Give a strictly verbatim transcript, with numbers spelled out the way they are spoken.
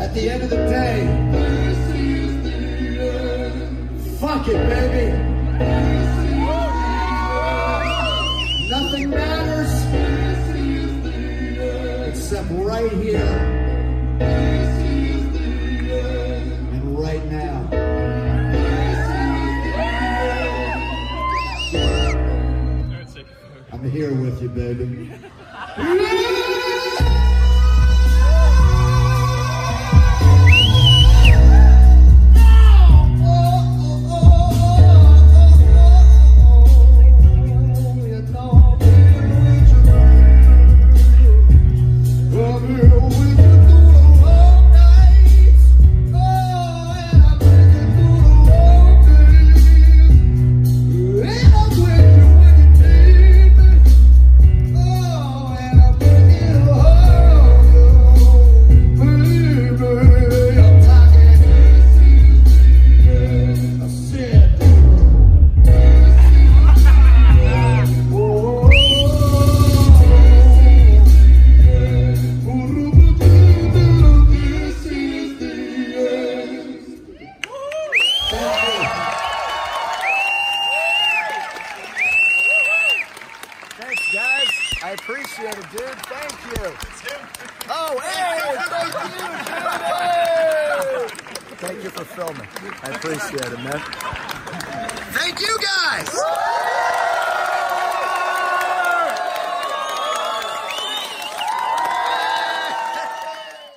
At the end of the day, fuck it, baby. Nothing matters except right here and right now. I'm here with you, baby. Thanks, guys. I appreciate it, dude. Thank you. Oh, hey, thank you, dude. Hey. Thank you for filming. I appreciate it, man. Thank you, guys.